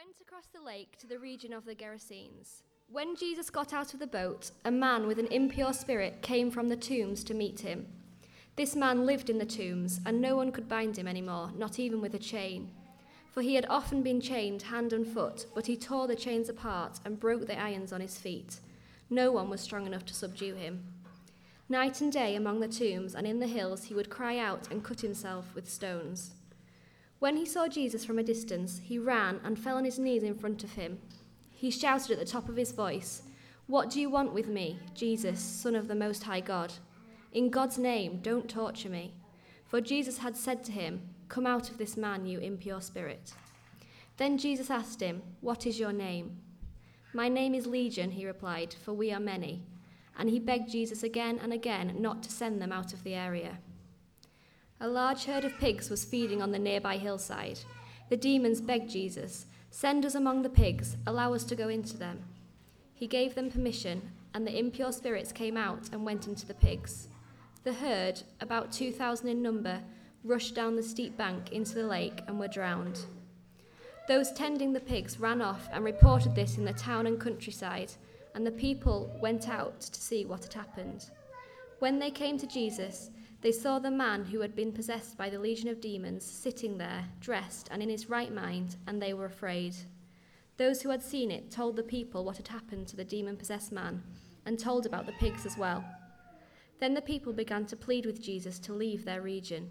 went across the lake to the region of the Gerasenes. When Jesus got out of the boat, a man with an impure spirit came from the tombs to meet him. This man lived in the tombs, and no one could bind him anymore, not even with a chain. For he had often been chained hand and foot, but he tore the chains apart and broke the irons on his feet. No one was strong enough to subdue him. Night and day among the tombs and in the hills he would cry out and cut himself with stones. When he saw Jesus from a distance, he ran and fell on his knees in front of him. He shouted at the top of his voice, "What do you want with me, Jesus, Son of the Most High God? In God's name, don't torture me." For Jesus had said to him, "Come out of this man, you impure spirit." Then Jesus asked him, "What is your name?" "My name is Legion," he replied, "for we are many." And he begged Jesus again and again not to send them out of the area. A large herd of pigs was feeding on the nearby hillside. The demons begged Jesus, "Send us among the pigs, allow us to go into them." He gave them permission, and the impure spirits came out and went into the pigs. The herd, about 2,000 in number, rushed down the steep bank into the lake and were drowned. Those tending the pigs ran off and reported this in the town and countryside, and the people went out to see what had happened. When they came to Jesus, they saw the man who had been possessed by the legion of demons sitting there, dressed and in his right mind, and they were afraid. Those who had seen it told the people what had happened to the demon-possessed man, and told about the pigs as well. Then the people began to plead with Jesus to leave their region.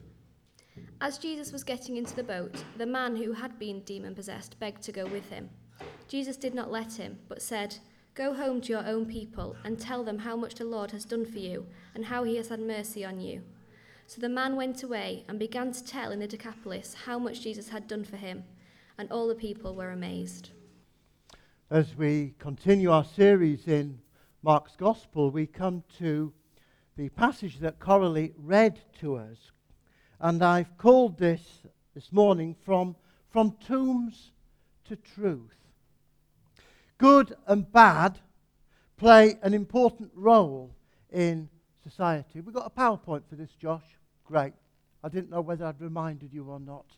As Jesus was getting into the boat, the man who had been demon-possessed begged to go with him. Jesus did not let him, but said, "Go home to your own people and tell them how much the Lord has done for you and how he has had mercy on you." So the man went away and began to tell in the Decapolis how much Jesus had done for him, and all the people were amazed. As we continue our series in Mark's Gospel, we come to the passage that Coralie read to us. And I've called this morning From Tombs to Truth. Good and bad play an important role in society. We've got a PowerPoint for this, Josh. Great. I didn't know whether I'd reminded you or not.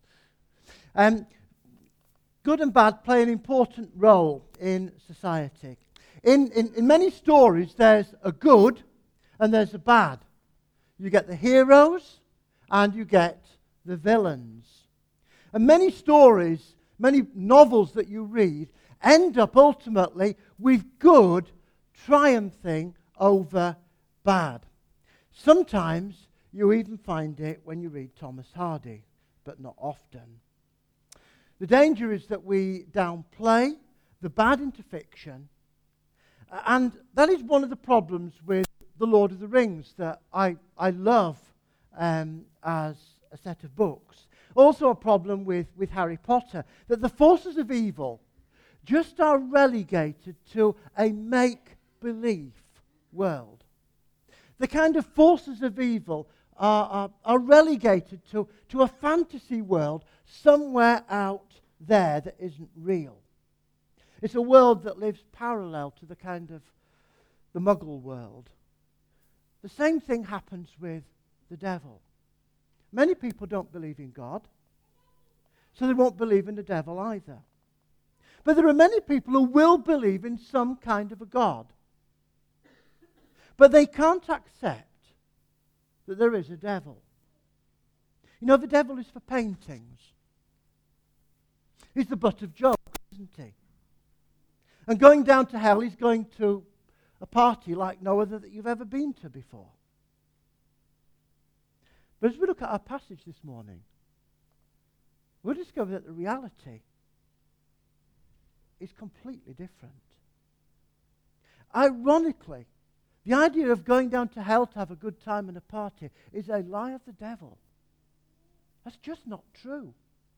Good and bad play an important role in society. In many stories, there's a good and there's a bad. You get the heroes and you get the villains. And many stories, many novels that you read, end up ultimately with good triumphing over bad. Sometimes you even find it when you read Thomas Hardy, but not often. The danger is that we downplay the bad into fiction, and that is one of the problems with The Lord of the Rings that I love as a set of books. Also a problem with Harry Potter, that the forces of evil just are relegated to a make-believe world. The kind of forces of evil are relegated to a fantasy world somewhere out there that isn't real. It's a world that lives parallel to the kind of the Muggle world. The same thing happens with the devil. Many people don't believe in God, so they won't believe in the devil either. But there are many people who will believe in some kind of a God. But they can't accept that there is a devil. You know, the devil is for paintings. He's the butt of jokes, isn't he? And going down to hell, he's going to a party like no other that you've ever been to before. But as we look at our passage this morning, we'll discover that the reality is completely different. Ironically, the idea of going down to hell to have a good time and a party is a lie of the devil. That's just not true.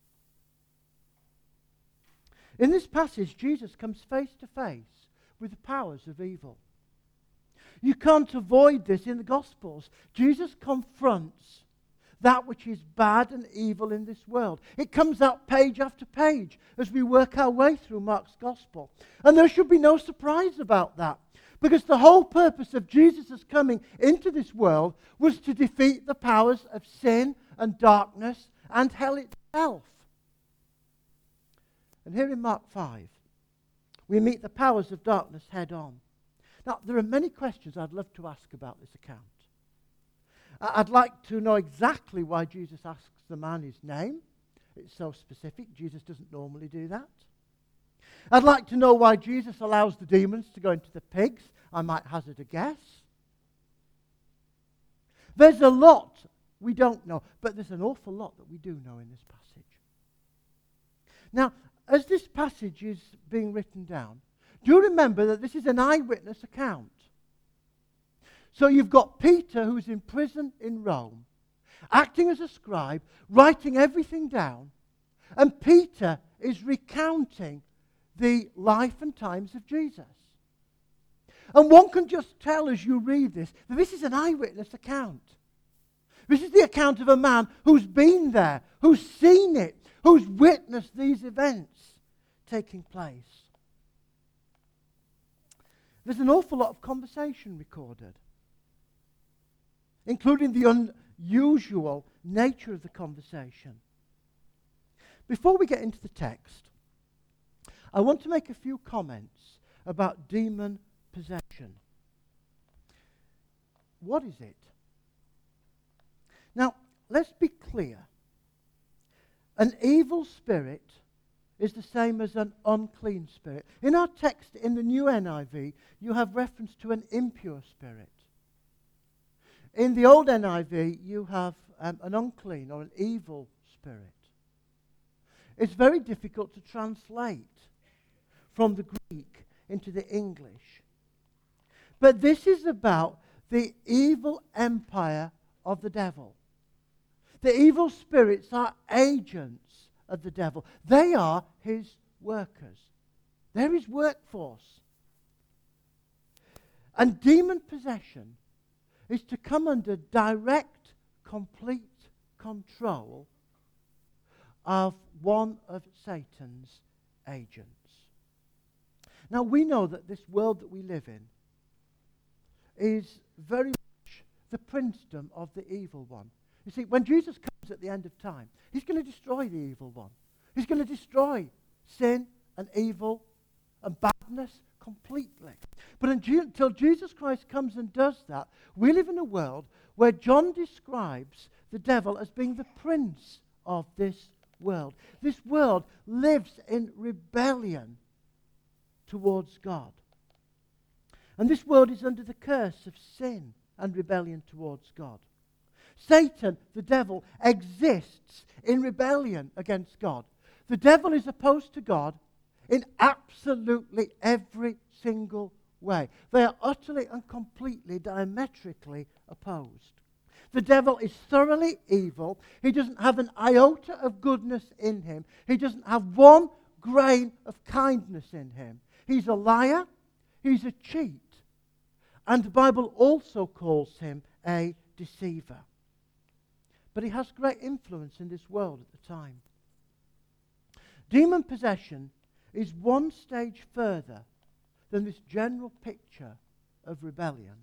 In this passage, Jesus comes face to face with the powers of evil. You can't avoid this in the Gospels. Jesus confronts that which is bad and evil in this world. It comes out page after page as we work our way through Mark's Gospel. And there should be no surprise about that, because the whole purpose of Jesus' coming into this world was to defeat the powers of sin and darkness and hell itself. And here in Mark 5, we meet the powers of darkness head on. Now, there are many questions I'd love to ask about this account. I'd like to know exactly why Jesus asks the man his name. It's so specific. Jesus doesn't normally do that. I'd like to know why Jesus allows the demons to go into the pigs. I might hazard a guess. There's a lot we don't know, but there's an awful lot that we do know in this passage. Now, as this passage is being written down, do you remember that this is an eyewitness account? So you've got Peter, who's in prison in Rome, acting as a scribe, writing everything down, and Peter is recounting the life and times of Jesus. And one can just tell as you read this that this is an eyewitness account. This is the account of a man who's been there, who's seen it, who's witnessed these events taking place. There's an awful lot of conversation recorded, including the unusual nature of the conversation. Before we get into the text, I want to make a few comments about demon possession. What is it? Now, let's be clear. An evil spirit is the same as an unclean spirit. In our text in the new NIV, you have reference to an impure spirit. In the old NIV, you have an unclean or an evil spirit. It's very difficult to translate from the Greek into the English. But this is about the evil empire of the devil. The evil spirits are agents of the devil. They are his workers. They're his workforce. And demon possession is to come under direct, complete control of one of Satan's agents. Now, we know that this world that we live in is very much the princedom of the evil one. You see, when Jesus comes at the end of time, he's going to destroy the evil one. He's going to destroy sin and evil and badness completely. But until Jesus Christ comes and does that, we live in a world where John describes the devil as being the prince of this world. This world lives in rebellion towards God. And this world is under the curse of sin and rebellion towards God. Satan, the devil, exists in rebellion against God. The devil is opposed to God in absolutely every single way. They are utterly and completely diametrically opposed. The devil is thoroughly evil. He doesn't have an iota of goodness in him. He doesn't have one grain of kindness in him. He's a liar. He's a cheat. And the Bible also calls him a deceiver. But he has great influence in this world at the time. Demon possession is one stage further than this general picture of rebellion.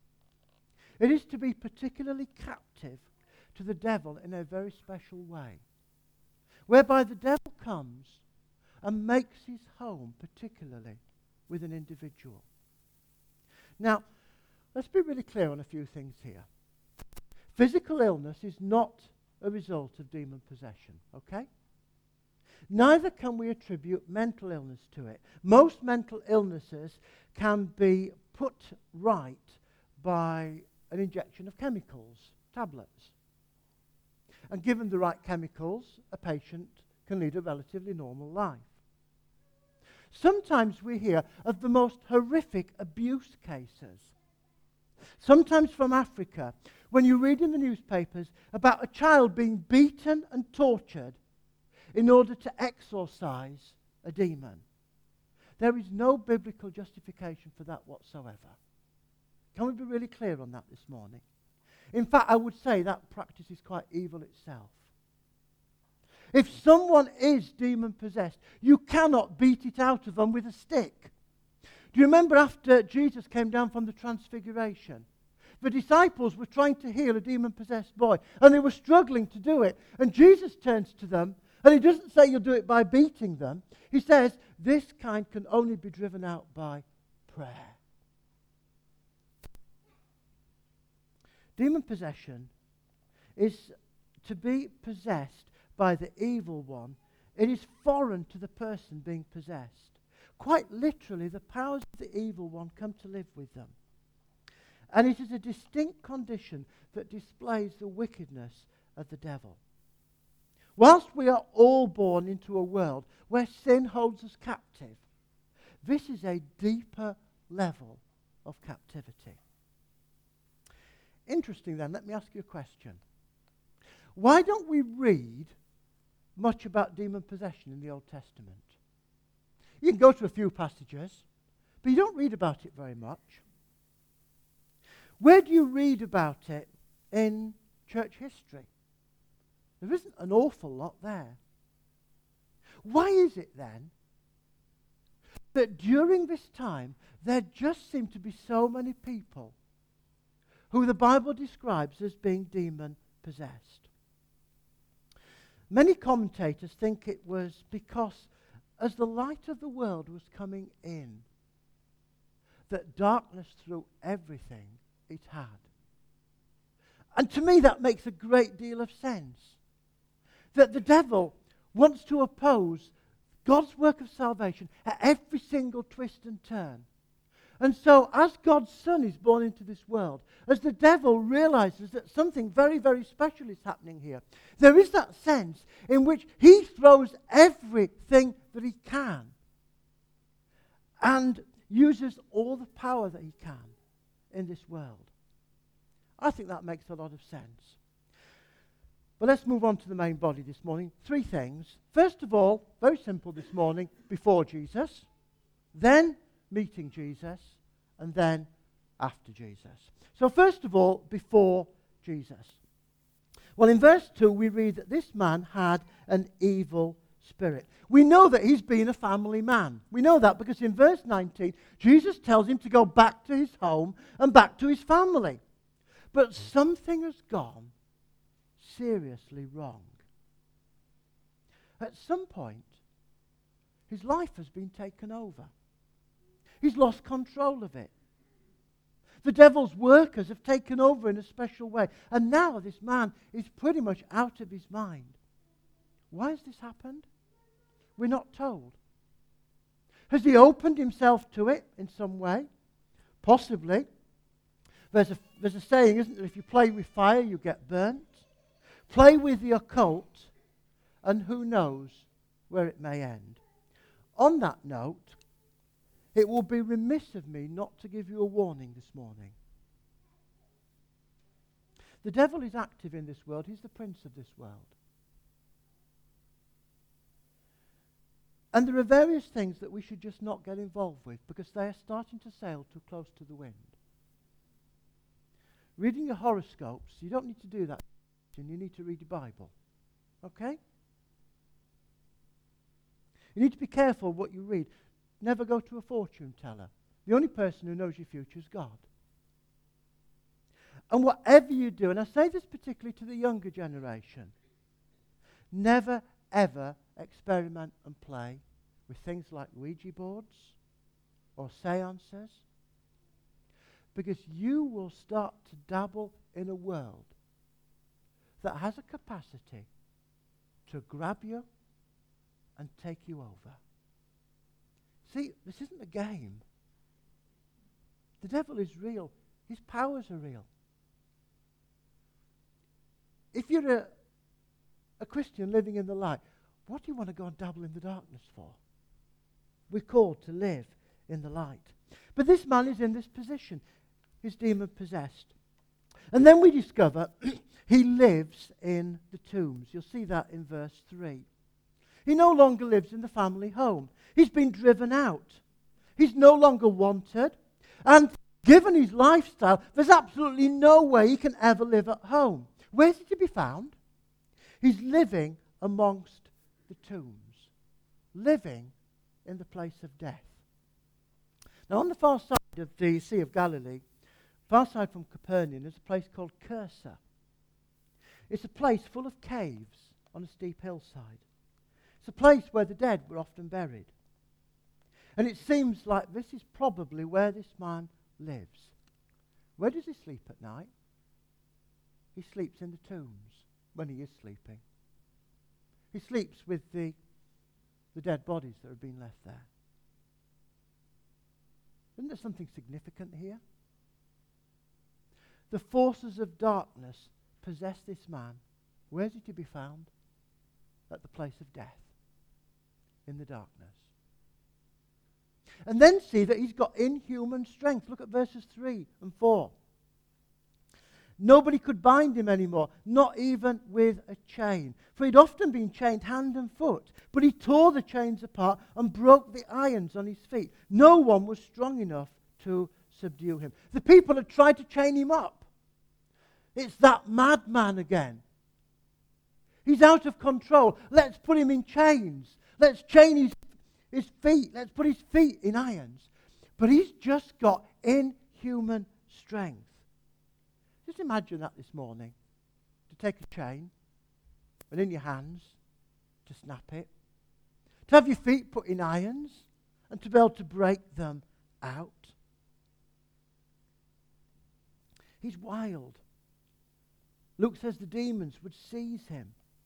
It is to be particularly captive to the devil in a very special way, whereby the devil comes and makes his home particularly with an individual. Now, let's be really clear on a few things here. Physical illness is not a result of demon possession, okay? Neither can we attribute mental illness to it. Most mental illnesses can be put right by an injection of chemicals, tablets. And given the right chemicals, a patient can lead a relatively normal life. Sometimes we hear of the most horrific abuse cases. Sometimes from Africa, when you read in the newspapers about a child being beaten and tortured in order to exorcise a demon. There is no biblical justification for that whatsoever. Can we be really clear on that this morning? In fact, I would say that practice is quite evil itself. If someone is demon-possessed, you cannot beat it out of them with a stick. Do you remember after Jesus came down from the Transfiguration? The disciples were trying to heal a demon-possessed boy, and they were struggling to do it. And Jesus turns to them And he doesn't say you'll do it by beating them. He says this kind can only be driven out by prayer. Demon possession is to be possessed by the evil one. It is foreign to the person being possessed. Quite literally, the powers of the evil one come to live with them. And it is a distinct condition that displays the wickedness of the devil. Whilst we are all born into a world where sin holds us captive, this is a deeper level of captivity. Interesting then, let me ask you a question. Why don't we read much about demon possession in the Old Testament? You can go to a few passages, but you don't read about it very much. Where do you read about it in church history? There isn't an awful lot there. Why is it then that during this time there just seem to be so many people who the Bible describes as being demon possessed? Many commentators think it was because as the light of the world was coming in, that darkness threw everything it had. And to me that makes a great deal of sense. That the devil wants to oppose God's work of salvation at every single twist and turn. And so as God's Son is born into this world, as the devil realizes that something very, very special is happening here, there is that sense in which he throws everything that he can and uses all the power that he can in this world. I think that makes a lot of sense. But let's move on to the main body this morning. 3 things. First of all, very simple this morning, before Jesus, then meeting Jesus, and then after Jesus. So first of all, before Jesus. Well, in verse 2 we read that this man had an evil spirit. We know that he's been a family man. We know that because in verse 19 Jesus tells him to go back to his home and back to his family. But something has gone seriously wrong. At some point, his life has been taken over. He's lost control of it. The devil's workers have taken over in a special way. And now this man is pretty much out of his mind. Why has this happened? We're not told. Has he opened himself to it in some way? Possibly. There's a saying, isn't there? If you play with fire, you get burnt. Play with the occult, and who knows where it may end. On that note, it will be remiss of me not to give you a warning this morning. The devil is active in this world. He's the prince of this world. And there are various things that we should just not get involved with because they are starting to sail too close to the wind. Reading your horoscopes, you don't need to do that. You need to read your Bible. Okay? You need to be careful what you read. Never go to a fortune teller. The only person who knows your future is God. And whatever you do, and I say this particularly to the younger generation, never ever experiment and play with things like Ouija boards or seances, because you will start to dabble in a world that has a capacity to grab you and take you over. See, this isn't a game. The devil is real. His powers are real. If you're a Christian living in the light, what do you want to go and dabble in the darkness for? We're called to live in the light. But this man is in this position. He's demon possessed. And then we discover he lives in the tombs. You'll see that in verse 3. He no longer lives in the family home. He's been driven out. He's no longer wanted. And given his lifestyle, there's absolutely no way he can ever live at home. Where's he to be found? He's living amongst the tombs. Living in the place of death. Now on the far side of the Sea of Galilee, far side from Capernaum, there's a place called Cursa. It's a place full of caves on a steep hillside. It's a place where the dead were often buried. And it seems like this is probably where this man lives. Where does he sleep at night? He sleeps in the tombs when he is sleeping. He sleeps with the dead bodies that have been left there. Isn't there something significant here? The forces of darkness possess this man. Where is he to be found? At the place of death, in the darkness. And then see that he's got inhuman strength. Look at verses 3 and 4. Nobody could bind him anymore, not even with a chain. For he'd often been chained hand and foot, but he tore the chains apart and broke the irons on his feet. No one was strong enough to subdue him. The people had tried to chain him up. It's that madman again. He's out of control. Let's put him in chains. Let's chain his feet. Let's put his feet in irons. But he's just got inhuman strength. Just imagine that this morning. To take a chain and in your hands to snap it. To have your feet put in irons and to be able to break them out. He's wild. Luke says the demons would seize him.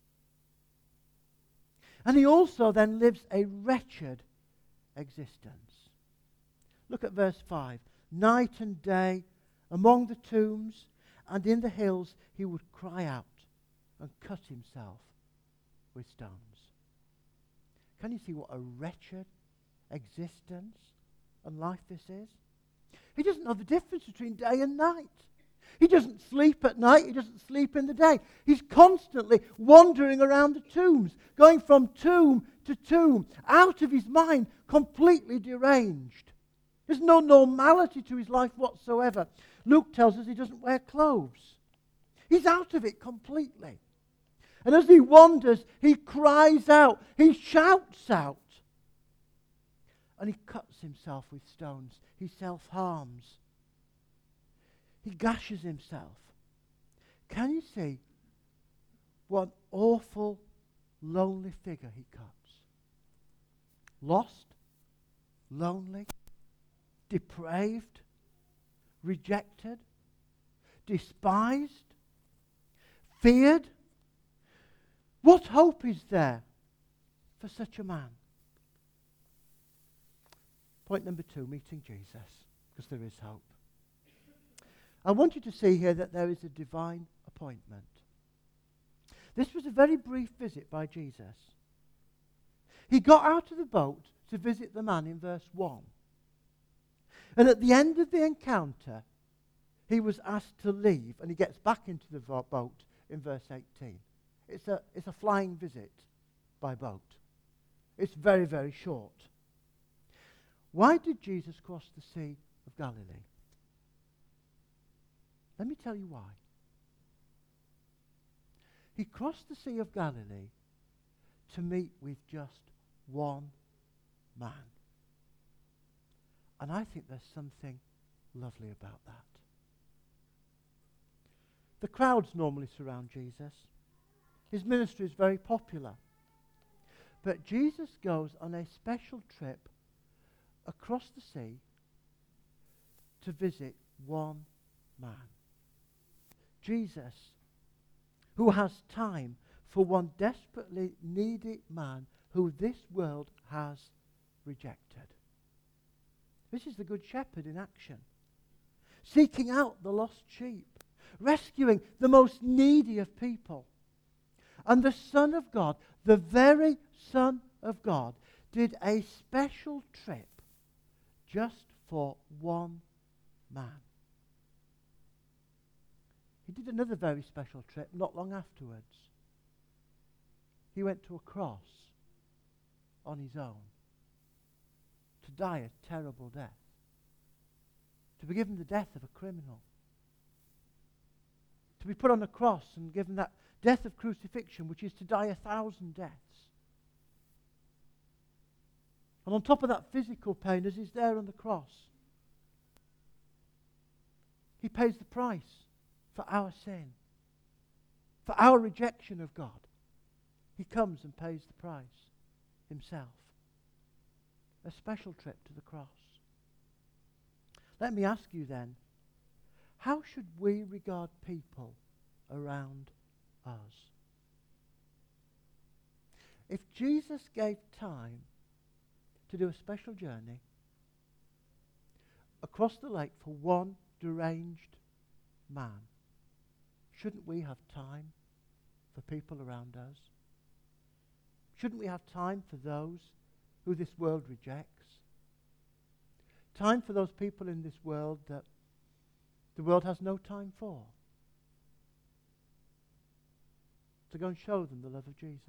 And he also then lives a wretched existence. Look at verse 5. Night and day, among the tombs and in the hills, he would cry out and cut himself with stones. Can you see what a wretched existence and life this is? He doesn't know the difference between day and night. He doesn't sleep at night. He doesn't sleep in the day. He's constantly wandering around the tombs, going from tomb to tomb, out of his mind, completely deranged. There's no normality to his life whatsoever. Luke tells us he doesn't wear clothes. He's out of it completely. And as he wanders, he cries out. He shouts out. And he cuts himself with stones. He self-harms. He gashes himself. Can you see what awful, lonely figure he cuts? Lost, lonely, depraved, rejected, despised, feared. What hope is there for such a man? Point number 2, meeting Jesus, because there is hope. I want you to see here that there is a divine appointment. This was a very brief visit by Jesus. He got out of the boat to visit the man in verse 1. And at the end of the encounter, he was asked to leave, and he gets back into the boat in verse 18. It's a flying visit by boat. It's very, very short. Why did Jesus cross the Sea of Galilee? Let me tell you why. He crossed the Sea of Galilee to meet with just one man. And I think there's something lovely about that. The crowds normally surround Jesus. His ministry is very popular. But Jesus goes on a special trip across the sea to visit one man. Jesus, who has time for one desperately needy man who this world has rejected. This is the Good Shepherd in action, seeking out the lost sheep, rescuing the most needy of people. And the Son of God, the very Son of God, did a special trip just for one man. He did another very special trip not long afterwards. He went to a cross on his own to die a terrible death, to be given the death of a criminal, to be put on a cross and given that death of crucifixion, which is to die 1,000 deaths. And on top of that physical pain, as he's there on the cross, he pays the price for our sin, for our rejection of God. He comes and pays the price. himself. A special trip to the cross. Let me ask you then, how should we regard people around us? If Jesus gave time to do a special journey across the lake for one deranged man, shouldn't we have time for people around us? Shouldn't we have time for those who this world rejects? Time for those people in this world that the world has no time for. To go and show them the love of Jesus.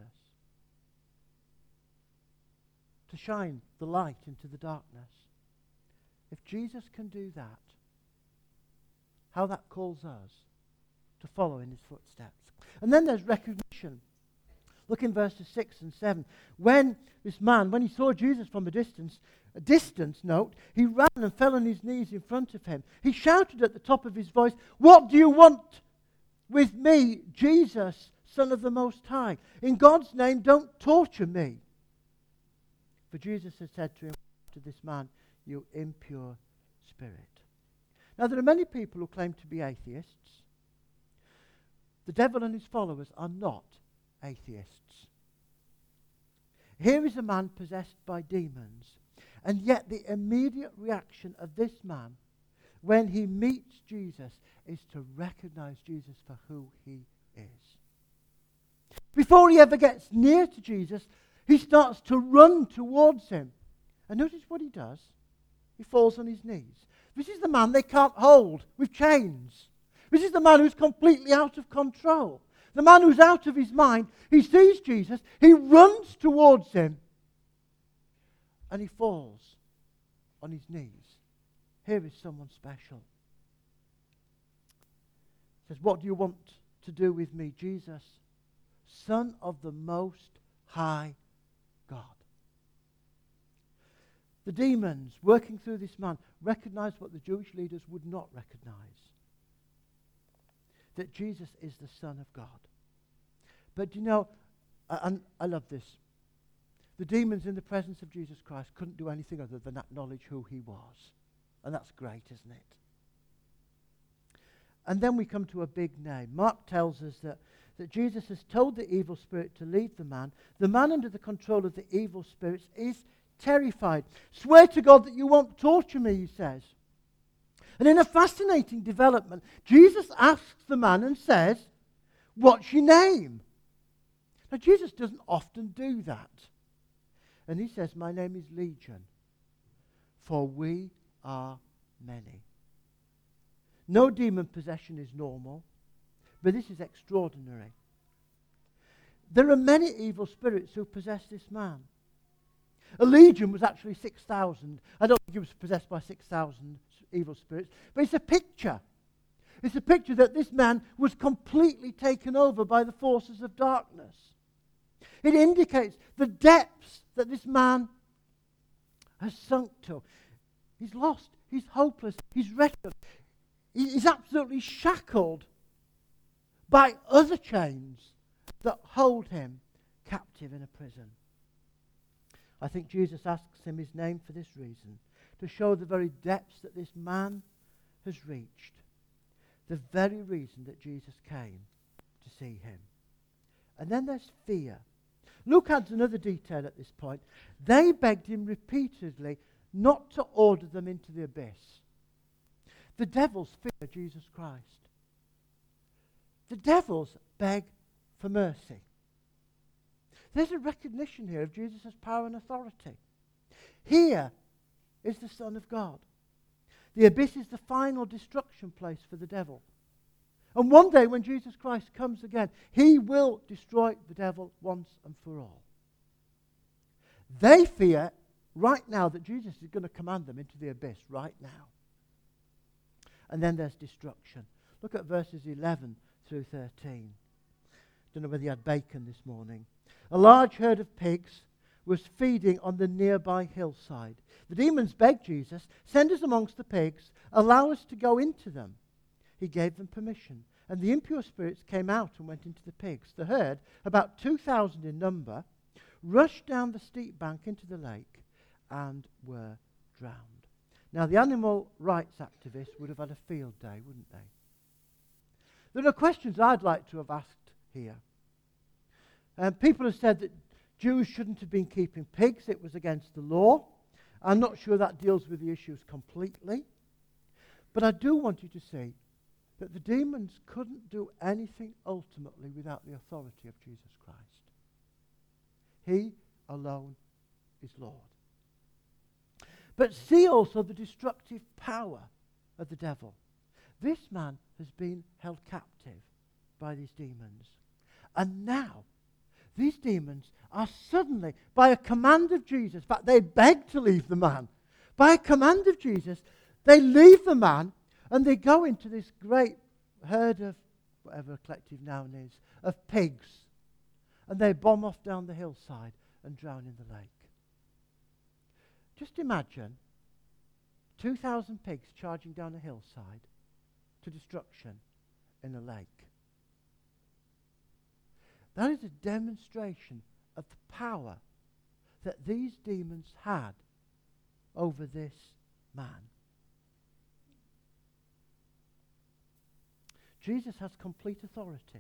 To shine the light into the darkness. If Jesus can do that, how that calls us to follow in his footsteps. And then there's recognition. Look in verses 6 and 7. When this man, when he saw Jesus from a distance note, he ran and fell on his knees in front of him. He shouted at the top of his voice, "What do you want with me, Jesus, Son of the Most High? In God's name, don't torture me." For Jesus had said to him, to this man, "You impure spirit." Now there are many people who claim to be atheists. The devil and his followers are not atheists. Here is a man possessed by demons, and yet the immediate reaction of this man when he meets Jesus is to recognize Jesus for who he is. Before he ever gets near to Jesus, he starts to run towards him. And notice what he does. He falls on his knees. This is the man they can't hold with chains. This is the man who's completely out of control. The man who's out of his mind. He sees Jesus. He runs towards him. And he falls on his knees. Here is someone special. He says, "What do you want to do with me, Jesus, Son of the Most High God?" The demons working through this man recognized what the Jewish leaders would not recognize. That Jesus is the Son of God. But you know, and I love this. The demons in the presence of Jesus Christ couldn't do anything other than acknowledge who he was. And that's great, isn't it? And then we come to a big name. Mark tells us that Jesus has told the evil spirit to leave the man. The man under the control of the evil spirits is terrified. "Swear to God that you won't torture me," he says. And in a fascinating development, Jesus asks the man and says, "What's your name?" Now, Jesus doesn't often do that. And he says, "My name is Legion, for we are many." No demon possession is normal, but this is extraordinary. There are many evil spirits who possess this man. A legion was actually 6,000. I don't think he was possessed by 6,000 evil spirits, but it's a picture. It's a picture that this man was completely taken over by the forces of darkness. It indicates the depths that this man has sunk to. He's lost. He's hopeless. He's wretched. He's absolutely shackled by other chains that hold him captive in a prison. I think Jesus asks him his name for this reason, to show the very depths that this man has reached. The very reason that Jesus came to see him. And then there's fear. Luke adds another detail at this point. They begged him repeatedly not to order them into the abyss. The devils fear Jesus Christ. The devils beg for mercy. There's a recognition here of Jesus' power and authority. Here is the Son of God. The abyss is the final destruction place for the devil. And one day when Jesus Christ comes again, he will destroy the devil once and for all. They fear right now that Jesus is going to command them into the abyss right now. And then there's destruction. Look at verses 11 through 13. Don't know whether you had bacon this morning. A large herd of pigs was feeding on the nearby hillside. The demons begged Jesus, "Send us amongst the pigs, allow us to go into them." He gave them permission, and the impure spirits came out and went into the pigs. The herd, about 2,000 in number, rushed down the steep bank into the lake and were drowned. Now, the animal rights activists would have had a field day, wouldn't they? There are questions I'd like to have asked here. People have said that Jews shouldn't have been keeping pigs. It was against the law. I'm not sure that deals with the issues completely. But I do want you to see that the demons couldn't do anything ultimately without the authority of Jesus Christ. He alone is Lord. But see also the destructive power of the devil. This man has been held captive by these demons. And now, these demons are suddenly, by a command of Jesus, in fact, they beg to leave the man. By a command of Jesus, they leave the man and they go into this great herd of, whatever a collective noun is, of pigs. And they bomb off down the hillside and drown in the lake. Just imagine 2,000 pigs charging down a hillside to destruction in a lake. That is a demonstration of the power that these demons had over this man. Jesus has complete authority.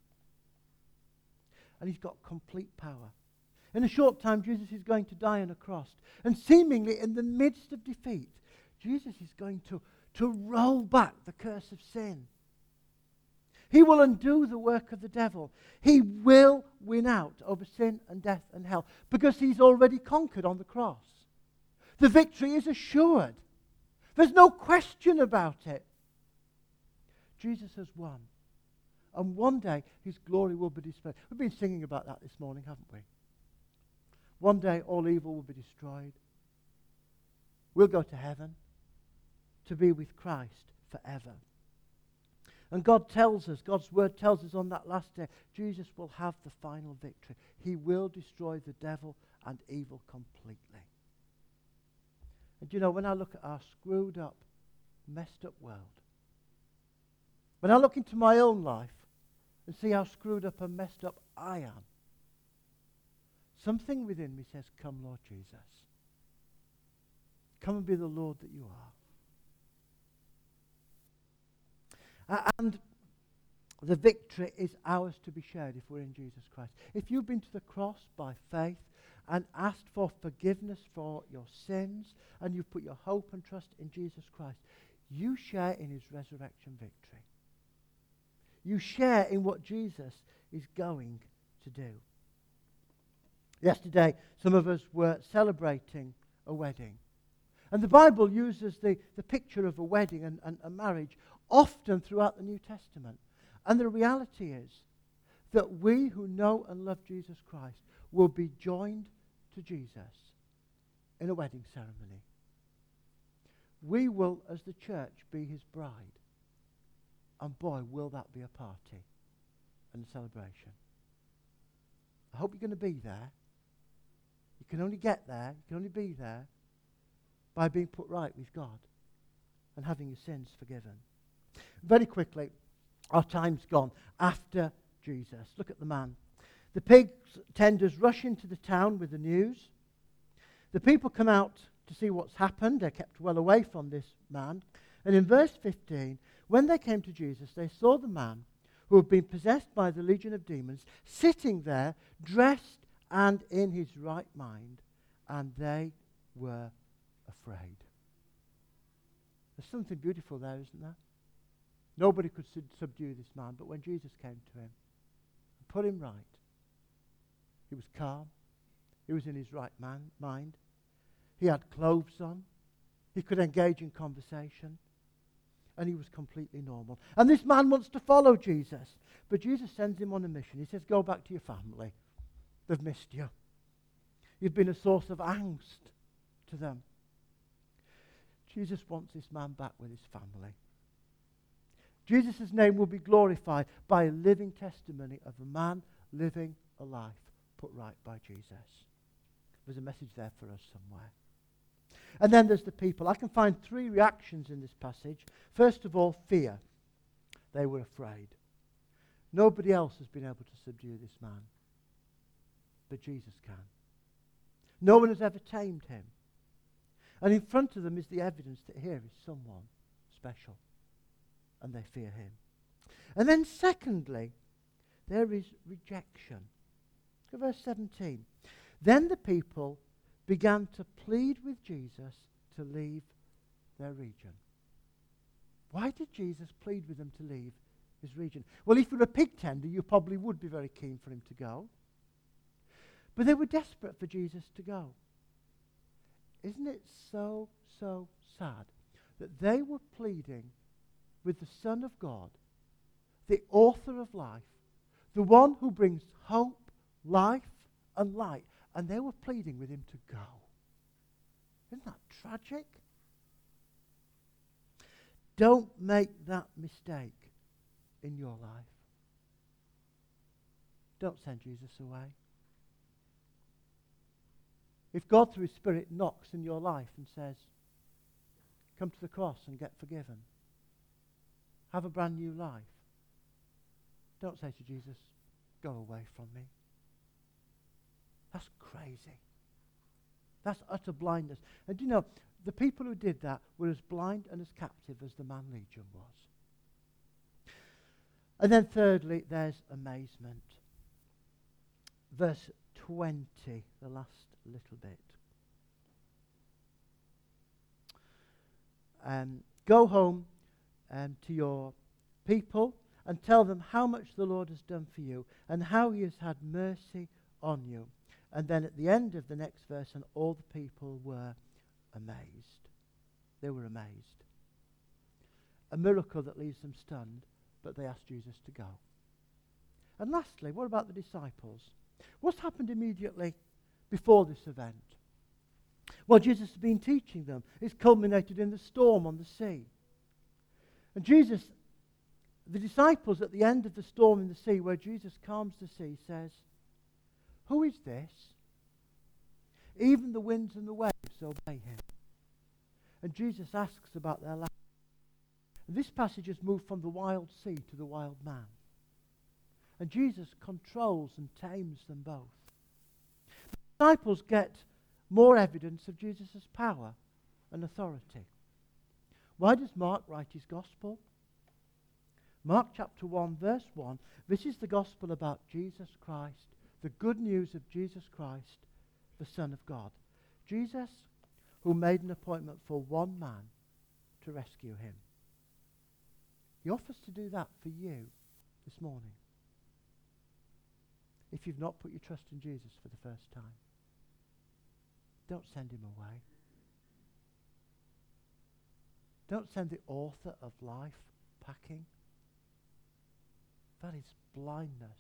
And he's got complete power. In a short time, Jesus is going to die on a cross. And seemingly in the midst of defeat, Jesus is going to roll back the curse of sin. He will undo the work of the devil. He will win out over sin and death and hell because he's already conquered on the cross. The victory is assured. There's no question about it. Jesus has won. And one day his glory will be displayed. We've been singing about that this morning, haven't we? One day all evil will be destroyed. We'll go to heaven to be with Christ forever. And God tells us, God's word tells us on that last day, Jesus will have the final victory. He will destroy the devil and evil completely. And you know, when I look at our screwed up, messed up world, when I look into my own life and see how screwed up and messed up I am, something within me says, come, Lord Jesus. Come and be the Lord that you are. And the victory is ours to be shared if we're in Jesus Christ. If you've been to the cross by faith and asked for forgiveness for your sins, and you've put your hope and trust in Jesus Christ, you share in his resurrection victory. You share in what Jesus is going to do. Yesterday, some of us were celebrating a wedding. And the Bible uses the picture of a wedding and a marriage often throughout the New Testament. And the reality is that we who know and love Jesus Christ will be joined to Jesus in a wedding ceremony. We will, as the church, be his bride. And boy, will that be a party and a celebration. I hope you're going to be there. You can only get there, you can only be there by being put right with God and having your sins forgiven. Very quickly, our time's gone. After Jesus, look at the man. The pig tenders rush into the town with the news. The people come out to see what's happened. They're kept well away from this man. And in verse 15, when they came to Jesus, they saw the man who had been possessed by the legion of demons sitting there, dressed and in his right mind, and they were afraid. There's something beautiful there, isn't there? Nobody could subdue this man, but when Jesus came to him and put him right, he was calm, he was in his right mind, he had clothes on, he could engage in conversation, and he was completely normal. And this man wants to follow Jesus, but Jesus sends him on a mission. He says, go back to your family. They've missed you. You've been a source of angst to them. Jesus wants this man back with his family. Jesus' name will be glorified by a living testimony of a man living a life put right by Jesus. There's a message there for us somewhere. And then there's the people. I can find three reactions in this passage. First of all, fear. They were afraid. Nobody else has been able to subdue this man. but Jesus can. No one has ever tamed him. And in front of them is the evidence that here is someone special, and they fear him. And then secondly, there is rejection. Look at verse 17. Then the people began to plead with Jesus to leave their region. Why did Jesus plead with them to leave his region? Well, if you're a pig tender, you probably would be very keen for him to go. But they were desperate for Jesus to go. Isn't it so sad that they were pleading with the Son of God, the author of life, the one who brings hope, life, and light, and they were pleading with him to go. Isn't that tragic? Don't make that mistake in your life. Don't send Jesus away. If God through his Spirit knocks in your life and says, come to the cross and get forgiven, have a brand new life, don't say to Jesus, go away from me. That's crazy. That's utter blindness. And you know, the people who did that were as blind and as captive as the man Legion was. And then thirdly, there's amazement. Verse 20, the last little bit. Go home to your people and tell them how much the Lord has done for you and how he has had mercy on you. And then at the end of the next verse, and all the people were amazed. They were amazed. A miracle that leaves them stunned, but they asked Jesus to go. And lastly, what about the disciples? What's happened immediately before this event? Well, Jesus has been teaching them. It's culminated in the storm on the sea. And Jesus, the disciples at the end of the storm in the sea, where Jesus calms the sea, says, who is this? Even the winds and the waves obey him. And Jesus asks about their life. And this passage has moved from the wild sea to the wild man. And Jesus controls and tames them both. The disciples get more evidence of Jesus' power and authority. Why does Mark write his gospel? Mark chapter 1, verse 1, this is the gospel about Jesus Christ, the good news of Jesus Christ, the Son of God. Jesus, who made an appointment for one man to rescue him. He offers to do that for you this morning. If you've not put your trust in Jesus for the first time, don't send him away. Don't send the author of life packing. That is blindness.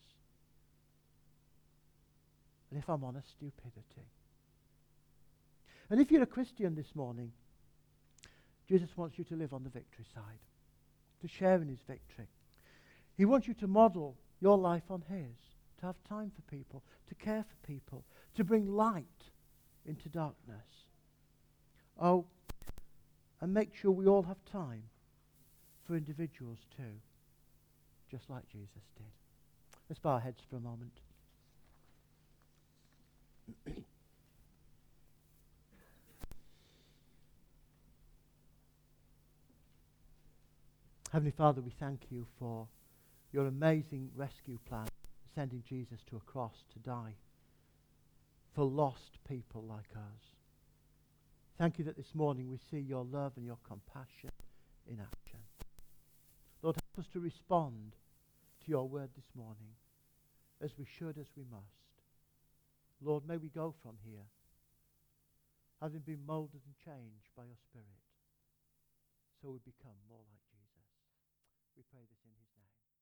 And if I'm honest, stupidity. And if you're a Christian this morning, Jesus wants you to live on the victory side, to share in his victory. He wants you to model your life on his, to have time for people, to care for people, to bring light into darkness. Oh, and make sure we all have time for individuals too, just like Jesus did. Let's bow our heads for a moment. Heavenly Father, we thank you for your amazing rescue plan, sending Jesus to a cross to die for lost people like us. Thank you that this morning we see your love and your compassion in action. Lord, help us to respond to your word this morning as we should, as we must. Lord, may we go from here having been molded and changed by your Spirit so we become more like Jesus. We pray this in his name.